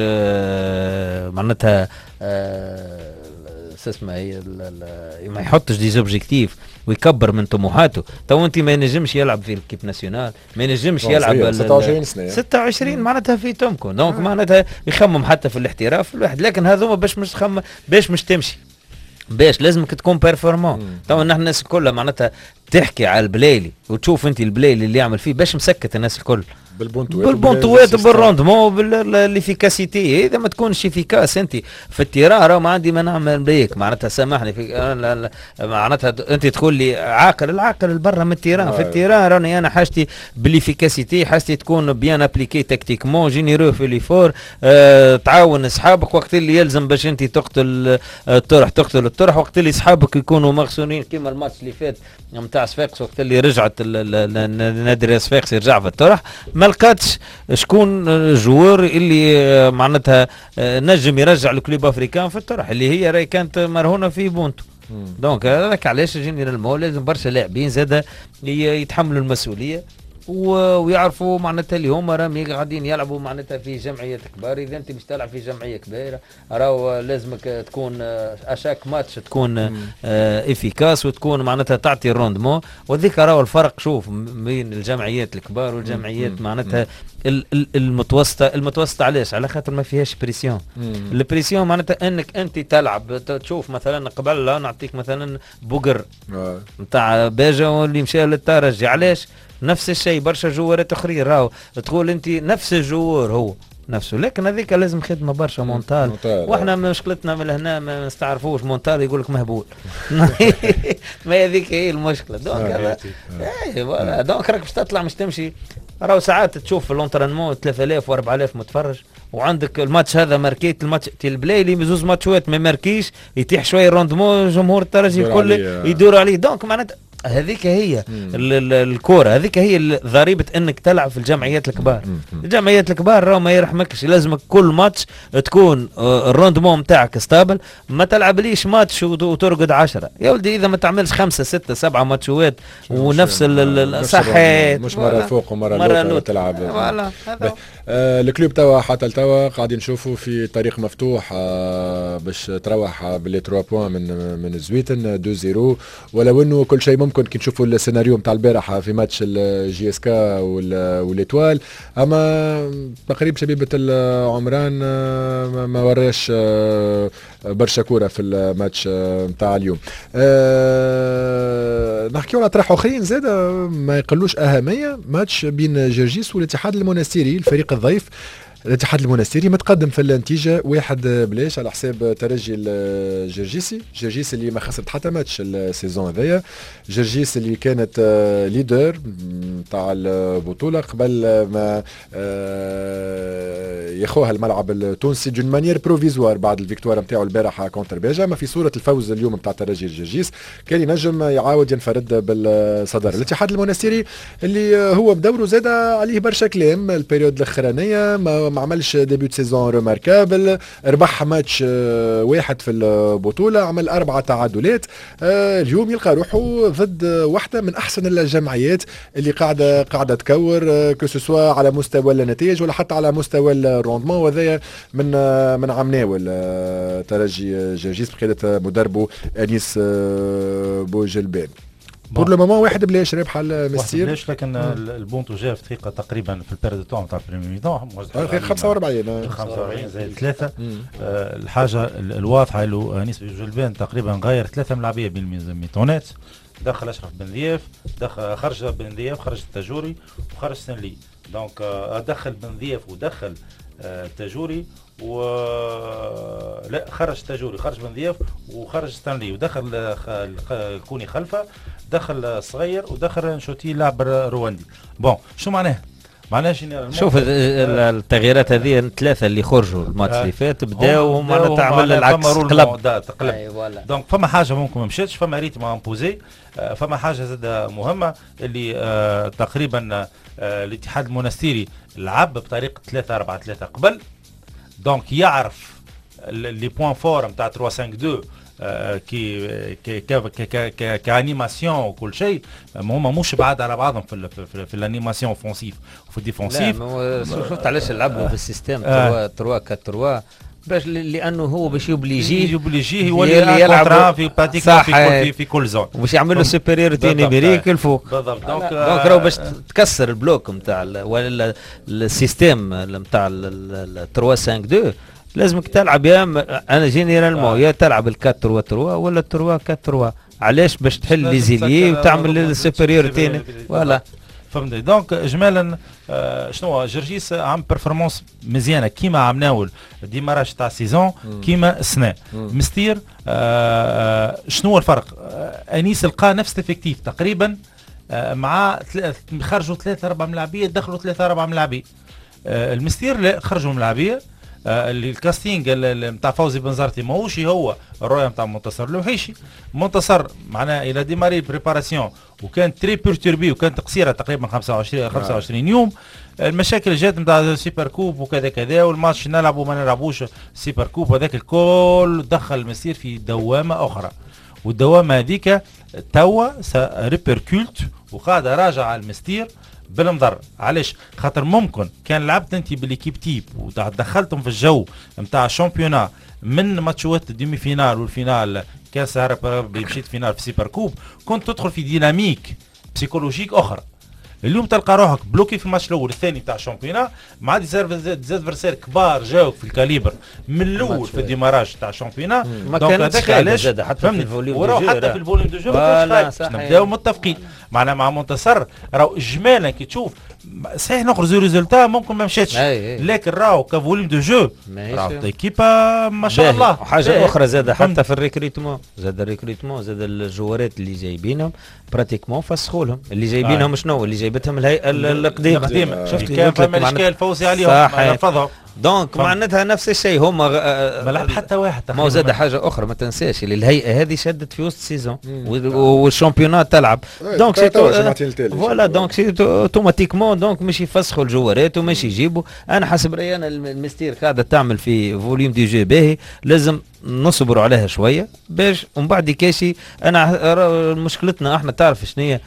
آه معناتها آه اسمها هي ما يحطش دي زوبجيكتيف ويكبر من طموحاته تو انت ما ينجمش يلعب في الكيب ناسيونال ما ينجمش يلعب ستة وعشرين سنه ستة وعشرين معناتها في تمكن دونك آه. معناتها يخمم حتى في الاحتراف الواحد لكن هذوما باش مش تخمم باش مش تمشي باش لازمك تكون بيرفورمون تو نحن الناس كلها معناتها تحكي على البلايلي وتشوف انت البلايلي اللي يعمل فيه باش مسكت الناس الكل بالبونتوات بالبونتوات وبالروندمون بالافيكاسيتي اذا ما تكونش افيكاس انت في التيران راه ما عندي ما نعمل بيك معناتها سامحني في معناتها انت تقول لي عاقل العاقل برا من التيران في التيران راني انا حاجتي بالافيكاسيتي حاجتي تكون بيان ابليكي تكتيكمون جينيرو في ليفور اه تعاون اصحابك وقت اللي يلزم باش انت تقتل الطرح تقتل الطرح وقت اللي اصحابك يكونوا مغسولين كيما الماتش اللي فات نتاع صفاقس وقت اللي رجعت نادي صفاقس يرجع في الطرح ما لقاتش شكون الجوار اللي معناتها نجم يرجع الكلوب افريكان في الطرح اللي هي راهي كانت مرهونه في بونتو دونك هذاك علاش جينيرالمون لازم برشا لاعبين زاده يتحملوا المسؤوليه ويعرفوا معناتها اللي هما راهم قاعدين يلعبوا معناتها في جمعيات كبار اذا انت مش تلعب في جمعيه كبيره راهو لازمك تكون اشاك ماتش تكون اه افيكاس وتكون معناتها تعطي الروندمون وذيك راهو الفرق شوف بين الجمعيات الكبار والجمعيات معناتها المتوسطه المتوسطه علاش على خاطر ما فيهاش بريسيون البريسيون معناتها انك انت تلعب تشوف مثلا قبل نعطيك مثلا بوقر نتاع باجا واللي مشى للترجي علاش نفس الشيء برشا جوارات اخرين راهو تقول انت نفس الجوار هو نفسه لكن هذيك لازم خدمه برشا مونتال واحنا مشكلتنا من هنا ما نستعرفوش مونتال يقول لك مهبول ما هذيك هي المشكله دونك اي دونك راك باش تطلع مش تمشي راهو ساعات تشوف في الانترينمون ثلاثة آلاف وأربعة آلاف متفرج وعندك الماتش هذا ماركيت الماتش تي البلايلي بزوز ماتشات ما ماركيش يتيح شويه روندمون جمهور الترجي الكل يدور عليه دونك معناتها هذيك هي الكوره هذيك هي ضريبه انك تلعب في الجمعيات الكبار الجمعيات الكبار راهو ما يرحمكش لازمك كل ماتش تكون الروندمون نتاعك ستابل ما تلعب ليش ماتش وترقد عشرة يا ولدي اذا ما تعملش خمسة ستة سبعة ماتشوات ونفس الصحات مش مره فوق ومره مرة تلعب فوالا آه الكلوب توا حتى لتوا قاعدين نشوفوا في طريق مفتوح آه باش تروح باللي ثلاثة بوان من من زويتن اثنين صفر ولو انه كل شيء ممكن كي نشوفوا السيناريو نتاع البارح في ماتش الجي اس كا والاتوال اما تقريبا شبيبه العمران ما وراش برشا كوره في الماتش نتاع اليوم. أه نحكيو على اطراح اخرين زاد ما يقلوش اهميه ماتش بين جرجيس والاتحاد المنستيري الفريق الضيف. الاتحاد المنستيري متقدم في النتيجة واحد بلاش على حساب ترجي الجرجيسي جرجيس اللي ما خسرت حتى ماتش السيزون هذايا جرجيس اللي كانت ليدر تاع البطولة قبل ما ياخوها الملعب التونسي دون مانيير بروفيزوار بعد الفيكتوار نتاعو البارحة كونتر باجا ما في صورة الفوز اليوم نتاع ترجي الجرجيس كان ينجم يعاود ينفرد بالصدر. الاتحاد المنستيري اللي هو بدوره زاد عليه برشا كلام البريود الاخرانية ما ما عملش ديبيو دو سيزون ريماركابل، ربح ماتش واحد في البطوله، عمل اربعه تعادلات. اليوم يلقى روحه ضد واحده من احسن الجمعيات اللي قاعده قاعده تكور كو سوا على مستوى النتائج ولا حتى على مستوى الروندمون. وهذايا من من عم ناول ترجي جرجيس بقياده مدربه انيس بوجلبان. بور لو مومون واحد بلاش ربح على المسير، بلاش، لكن البونتو جا في دقيقه تقريبا في البيريود تاع تاع البريمي ميدون خمسة وأربعين خمسة وأربعين زائد ثلاثه. آه الحاجه الواضحه له انيس بوجلبان تقريبا غير ثلاثه ملاعبيه بالميتونات، دخل اشرف بن ضياف، دخل خرج بن ضياف، خرج التاجوري وخرج سنلي. دونك آه دخل بن ضياف ودخل آه تاجوري و لا خرج تاجوري، خرج بن ضياف وخرج ستانلي، ودخل كوني خلفه، دخل صغير ودخل نشوتي لاعب رواندي. بون شو معناه؟ معناه جينيرالمون شوف التغييرات هذه الثلاثه اللي خرجوا الماتش اللي فات بداو معناتها تعمل العكس تقلب تقلب. دونك فما حاجه ممكن ما مشاتش، فما ريتم امبوزي، فما حاجه زاد مهمه اللي آه تقريبا آه الاتحاد المنستيري لعب بطريقه ثلاثة أربعة ثلاثة قبل، دونك يعرف لي بوين فور نتاع ثلاثة خمسة اثنين كي كي كي كانيماسيون وكل شيء، هما مش بعاد على بعضهم في في, في الانيماسيون اوفونسيف وفي الديفونسيف. لا شفت علاش لعبوا بالسيستم ثلاثة أربعة ثلاثة باش لانه هو باش يوبليجيه يوبليجيه يولي يلعب في براتيكمون في كل في كل زون وباش يعمل له سوبيريورتي نيميريك الفوق بالضبط. دونك دونك راهو باش تكسر البلوك نتاع ولا السيستم نتاع ثلاثة خمسة اثنين لازمك تلعب يا انا جينيرالمون يا تلعب الكات ثلاثة ثلاثة ولا ثلاثة أربعة ثلاثة. علاش؟ باش تحل لي زيلي وتعمل السوبيريورتي فوالا. فهمتني؟ دونك اجمالا آه شنو جرجيس عم بيرفورمانس مزيانه كيما عم ناول ديماراج تاع سيزون كيما السنه. مستير آه شنو الفرق؟ آه انيس لقى نفس الافكتيف تقريبا آه مع خرجوا ثلاثه اربعه ملاعبيه دخلوا ثلاثه اربعه ملاعبيه. آه المستير لا خرجوا ملاعبيه. آه الكاستينج نتاع فوزي بنزرتي ماهوش هو الرؤيه نتاع منتصر الوحيشي. منتصر معناها الى ديماري بريباراسيون وكان تري بيرتوربي وكانت قصيره تقريبا خمسة وعشرين خمسة وعشرين يوم. المشاكل جات نتاع السوبر كوب وكذا كذا والماتش نلعب وما نلعبوش السوبر كوب وهذاك الكل دخل المسير في دوامه اخرى، والدوامه هذيك توا ريبركولت وقاعده راجعه على المستير بالمضر. علاش؟ خاطر ممكن كان لعبت انت بالليكيب تيب ودخلتم في الجو نتاع الشامبيونا من ماتشات الديمي فينال والفينال كاس عرب مشيت فينال في سوبر كوب، كنت تدخل في ديناميك بسيكولوجيك اخرى. اليوم تلقى روحك بلوكي في الماتش الاول الثاني تاع الشامبيونا مع ديزادفرسير كبار جاوك في الكاليبر من الاول في الديماراج تاع الشامبيونا. ما كانتش علاش حتى في الفوليوم دو جو حتى في الفوليوم دو جو ما كانش نبداو متفقين معنا مع منتصر. راهو اجمالا كي تشوف صحيح نخرجوا ريزولتا ممكن ما مشاتش، لكن راهو كفوليوم دو جو راهو ليكيب ما شاء الله. حاجه اخرى زاد حتى في الريكريتمون، زاد الريكريتمون زاد الجوارات اللي جايبينهم براتيكمون فسخوا لهم اللي جايبينهم. شنو اللي جايبتهم الهيئه القديمه؟ شفت كان فما اشكال فوزي عليهم رفضوا. دونك معناتها نفس الشيء هما ما لعب حتى واحد. ما زاد حاجه اخرى ما تنساش اللي الهيئه هذه شدت في وسط السيزون والشامبيونات تلعب. دونك فوالا دونك سي اوتوماتيكمون دونك مش يفسخوا الجوارات ومش يجيبوا. انا حسب رايي انا المستير قاعده تعمل في فوليوم دي جي باهي، لازم نصبروا عليها شويه باش ومن بعد كاشي. انا مشكلتنا احنا تعرف شنو هي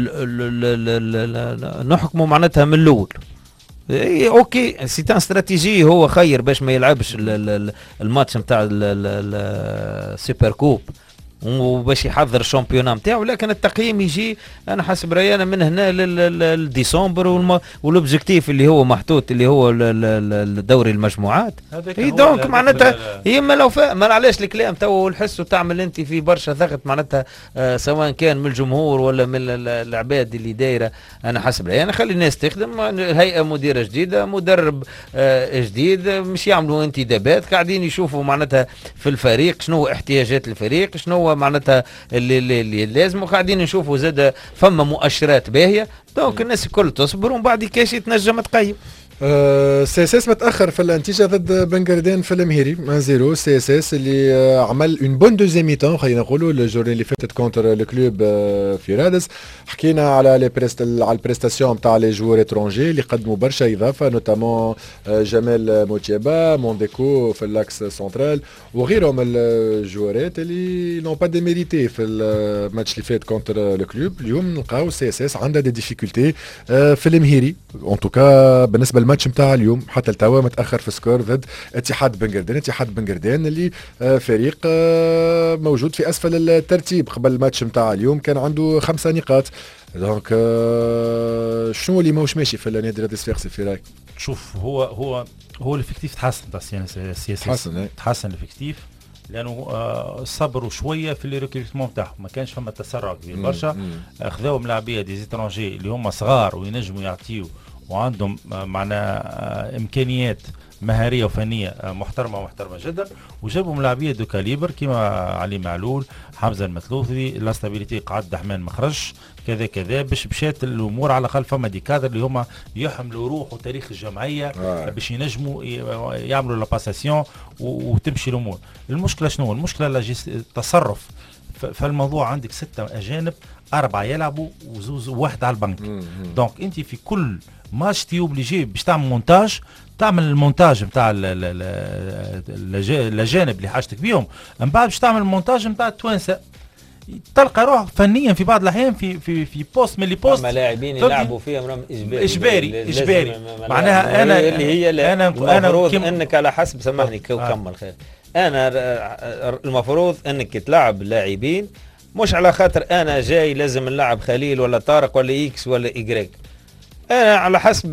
نحكموا معناتها من الاول. اي اوكي سي تان استراتيجي هو خير باش ما يلعبش الماتش نتاع السوبر كوب وباش يحضر الشامبيونا نتاعو، لكن التقييم يجي انا حسب رايي انا من هنا لديسمبر والاوبجيكتيف اللي هو محطوط اللي هو دوري المجموعات. اي دونك معناتها هي ما لو ما علاش الكلام تو نحسوا تعمل انت في برشا ضغط معناتها آه سواء كان من الجمهور ولا من العباد اللي دايره. انا حسب رايي انا خلي الناس تخدم، هيئه مديره جديده مدرب آه جديد مش يعملوا انتدابات، قاعدين يشوفوا معناتها في الفريق شنو احتياجات الفريق شنو معناتها اللي, اللي, اللي لازم، وقاعدين نشوفوا زاد فما مؤشرات باهيه. دونك الناس الكل تصبر ومن بعد كاش تنجم تقيم. سي اس اس متاخر في النتيجه ضد بنغردين في المهيري واحد صفر. سي اس اس اللي عمل اون بون دوزيام ميتون خلينا نقولوا الجورني اللي فاتت كونتر الكلوب في رادس. حكينا على لي بريست على البريستاسيون نتاع لي جوور اترونجي اللي قدموا برشا اضافه نوتامون جمال موتيبا مونديكو في الاكس سنترال وغيرهم الجوارات اللي نون با ديميريتي في الماتش اللي فات كونتر الكلوب. اليوم نلقاو سي اس اس عندها دي ديفيكولتي في المهيري ان توكا بالنسبه الماتش نتاع اليوم حتى لتوا متاخر في سكور ضد اتحاد بنغردين. اتحاد بنغردين اللي فريق موجود في اسفل الترتيب قبل الماتش نتاع اليوم كان عنده خمسة نقاط. دونك شنو اللي ماهوش ماشي في النادي رادس فيرسي في رايك؟ شوف هو هو هو الافكتيف تحسن تاع السي اس تحسن تحسن الافكتيف لانه آه صبروا شويه في الريكروتمون تاعهم ما كانش فما تسرع كبير برشا. خذاو ملاعبيه دي زيترونجي اللي هما صغار وينجموا يعطيو وعندهم معنا امكانيات مهاريه وفنيه محترمه محترمه جدا وجابوا ملاعبيه دو كاليبر كيما علي معلول حمزه المثلوثي لاستابيليتي قعد دحمان ما خرجش كذا كذا باش مشات الامور على الاقل فما دي كادر اللي هما يحملوا روح وتاريخ الجمعيه آه. باش ينجموا يعملوا لا باساسيون وتمشي الامور. المشكله شنو؟ المشكله التصرف فالموضوع عندك ستة اجانب اربعه يلعبوا وزوز واحد على البنك. دونك انت في كل ماتش تي اوبليجي باش تعمل مونتاج تعمل المونتاج نتاع الاجانب اللي حاجتك بيهم من بعد باش تعمل المونتاج نتاع التوانسه تلقى روح فنيا في بعض الاحيان في في في بوست من لي بوست اما لاعبين يلعبوا فيها اجباري اجباري اجباري معناها انا اللي هي انا المفروض انك على حسب سامحني كمل خير انا المفروض انك تلعب لاعبين مش على خاطر انا جاي لازم نلعب خليل ولا طارق ولا اكس ولا ايجريك. انا على حسب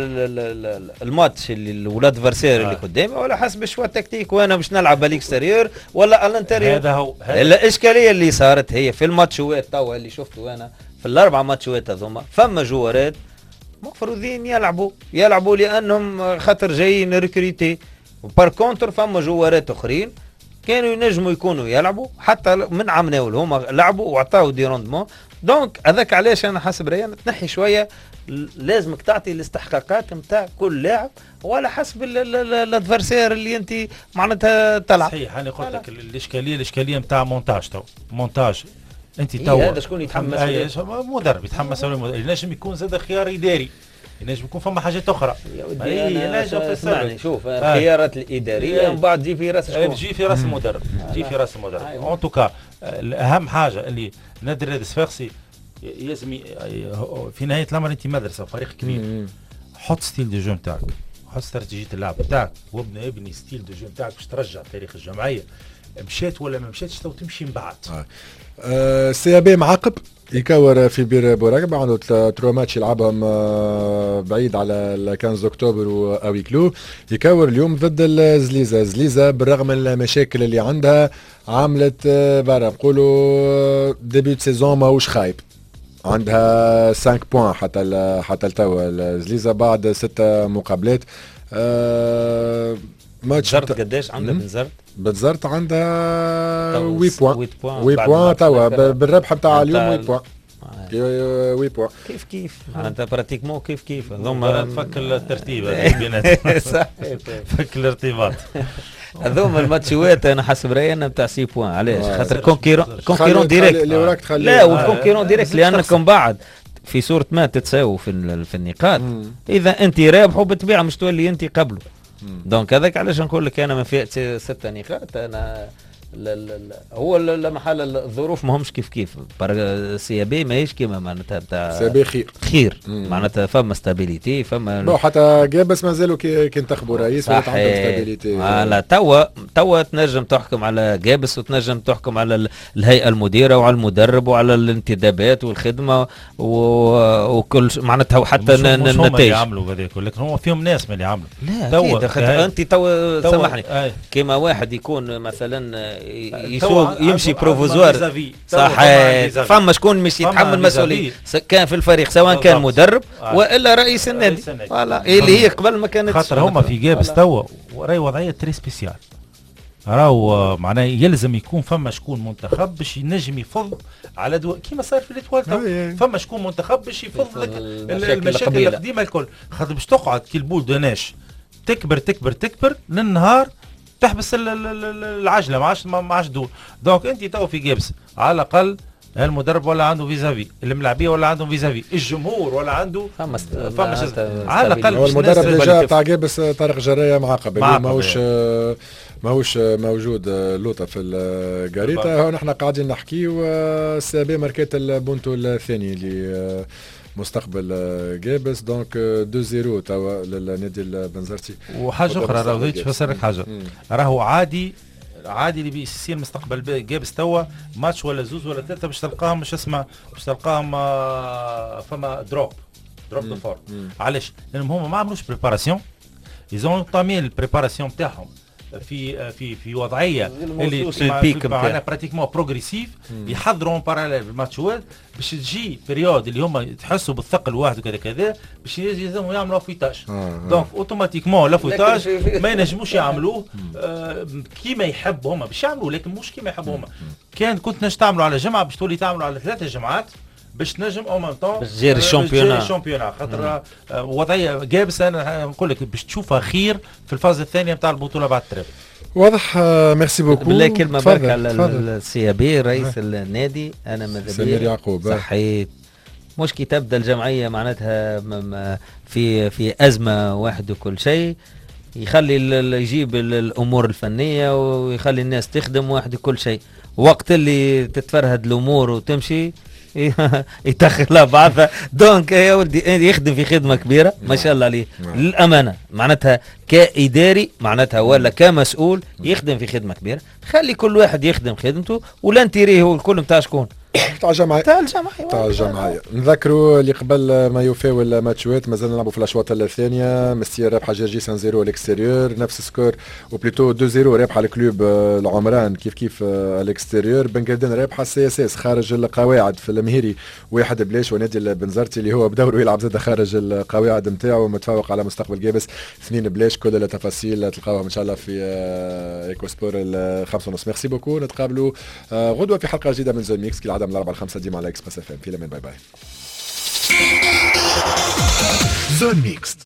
الماتش اللي الولاد فارسير اللي قدامي ولا حسب شويه تكتيك وانا باش نلعب بالاكستيريور ولا على الانتيريور. هذا هو الاشكاليه اللي صارت هي في الماتشوات توا اللي شفته انا في الاربع ماتشوات هذوما فما جوارات مفروضين يلعبوا يلعبوا لانهم خاطر جايين ريكريتي وبار كونتر فما جوارات اخرين كانوا ينجموا يكونوا يلعبوا حتى من عمناول هما لعبوا وعطاو دي روندمون. دونك هذاك علاش انا حسب رأيي تنحي شويه لازمك تعطي الاستحقاقات نتاع كل لاعب ولا حسب الادفرسير اللي انت معناتها تلعب. صحيح انا قلت لك الاشكاليه الاشكاليه نتاع مونتاج تو مونتاج انت تو هذا شكون يتحمس مدرب يتحمس ولا ينجم يكون زاد خيار اداري ينجم يكون فما حاجات اخرى. يا ودي انا اسمعني شوف الخيارات الاداريه ومن بعد تجي في راس شكون تجي في راس المدرب تجي في راس المدرب. ان توكا اهم حاجه اللي نادي رادس فيرسي لازم في نهايه الامر انت مدرسه فريق كبير حط ستيل دو جو نتاعك حط استراتيجيه اللعب نتاعك وابني ابني ستيل دو جو نتاعك باش ترجع تاريخ الجمعيه مشات ولا ما مشاتش تو تمشي من بعد. آه. سي بي معاقب يكور في بير بوراقب عنده ترو ماتش يلعبهم بعيد على خمسة اكتوبر واوي كلو. يكور اليوم ضد الزليزه. زليزه بالرغم من المشاكل اللي عندها عملت برا نقولوا ديبيوت سيزون ماهوش خايب عندها خمسة بوان حتى حتى لتوا الزليزه بعد ستة مقابلات. أه ماتش زرت قداش عندها بنزرت؟ بنزرت عندها ثمانية بوان ثمانية بوان توا بالربح نتاع اليوم ثمانية بوان ثمانية بوان كيف كيف معناتها براتيكمون كيف كيف هذوما فك الترتيب بيناتهم فك الارتباط هذوما الماتشوات انا حسب رايي انا نتاع ستة بوان علاش خاطر كونكيرون كونكيرون ديريكت لا وكونكيرون ديريكت لانكم بعد في صورة ما تتساووا في في النقاط اذا انت رابحوا بالطبيعه مش تولي انت قبله. دونك هذاك علاش نقول لك انا من فئه ستة نقاط انا لا لا لا هو لا محل الظروف ما همش كيف كيف سي بي ماهيش كيما معناتها تاع سي بي خير خير معناتها فما ستابيليتي فما بو حتى جابس مازالوا كي كينتخبوا رئيس ولا عندهم ستابيليتي. لا توا توا تنجم تحكم على جابس وتنجم تحكم على الهيئه المديره وعلى المدرب وعلى الانتدابات والخدمه وكل معناتها وحتى النتائج. هم اللي يعملوا هذاك ولكن هم فيهم ناس من اللي يعملوا. لا توا انت توا سامحني كيما واحد يكون مثلا يسوق يمشي بروفوزوار صح فما شكون مش يتحمل مسؤوليه كان في الفريق سواء كان مدرب والا رئيس النادي فوالا اللي هي قبل ما كانت خاطر هما في جابس توا راهي وضعيه تري سبيسيال راهو معناه يلزم يكون فما شكون منتخب باش ينجم يفض على دول كيما صار في الاتوال. فما شكون منتخب باش يفض لك المشاكل القديمه الكل، خاطر باش تقعد كي البول دوناش تكبر تكبر تكبر للنهار تحبس العجله، ما عادش ما عادش دور. دونك انت تو في جابس على الاقل المدرب ولا عنده فيزافي، الملاعبيه ولا عندهم فيزافي، الجمهور ولا عنده فما فما على الاقل. هو المدرب ديجا تاع جابس طارق جرايه معاقب ماهوش ماهوش موجود لوطه في القاريتا. هون احنا قاعدين نحكيو السابي ماركات البونتو الثاني اللي مستقبل جابس. دونك اثنين صفر توا للنادي البنزرتي. وحاجه اخرى راهو تفسر لك حاجه، راهو عادي عادي اللي بيصير مستقبل جابس توا ماتش ولا زوز ولا ثلاثه باش تلقاهم مش اسمه باش تلقاهم فما دروب دروب دو فور. علاش؟ لانهم هما ما عملوش بريباراسيون، يزون طامين البريباراسيون تاعهم في في في وضعيه اللي معنا براتيكمون بروغريسيف، يحضروا باراليل بالماتشات باش تجي بريود اللي هما تحسوا بالثقل واحد وكذا كذا باش يلزموا يعملوا فويتاج. دونك اوتوماتيكمون لا فويتاج ما ينجموش يعملوه آه كيما يحبوا هما باش يعملوا، لكن مش كيما يحبوا هما. كان كنت نجم تعملوا على جمعه باش تولي تعملوا على ثلاثه جمعات باش تنجم او مام طون باش تجير الشامبيونا الشامبيونا. خاطر وضعيه جابس انا نقول لك باش تشوفها خير في الفاز الثانيه نتاع البطوله بعد التراب. واضح. ميرسي بوكو. بالله كلمه برك على السيابي رئيس النادي. انا ماذا بيا صحيت مش كي تبدا الجمعيه معناتها في في ازمه واحد وكل شيء، يخلي يجيب الامور الفنيه ويخلي الناس تخدم واحد وكل شيء. وقت اللي تتفرهد الامور وتمشي يتخلى بعضها. دونك يا ولدي يخدم في خدمه كبيره ما شاء الله عليه للامانه، معناتها كاداري معناتها ولا كمسؤول يخدم في خدمه كبيره. خلي كل واحد يخدم خدمته ولا انتيريه هو الكل نتاع شكون تاع الجمعيه تاع الجمعيه تاع الجمعيه. نذكروا اللي قبل ما يفاول الماتشات مازال نلعبوا في الاشواط الثانيه. مستير رابحه جرجيس واحد صفر الاكستيريور، نفس سكور وبليتو اثنين صفر رابحه الكلوب العمران كيف كيف الاكستيريور. بن قردان رابحه سي اس اس خارج القواعد في المهيري واحد بلاش، ونادي البنزرتي اللي هو بدوره يلعب زاد خارج القواعد نتاعو متفوق على مستقبل جابس اثنين بلاش. كل التفاصيل تلقاوها ان شاء الله في ايكو سبور الخمسة ونص. ميرسي بوكو، نتقابلوا غدوه في حلقه جديده من زون ميكس كالعاده من الأربعة الخمسة ديما على إكسبرس اف ام. في الأمان، باي باي. زون ميكس.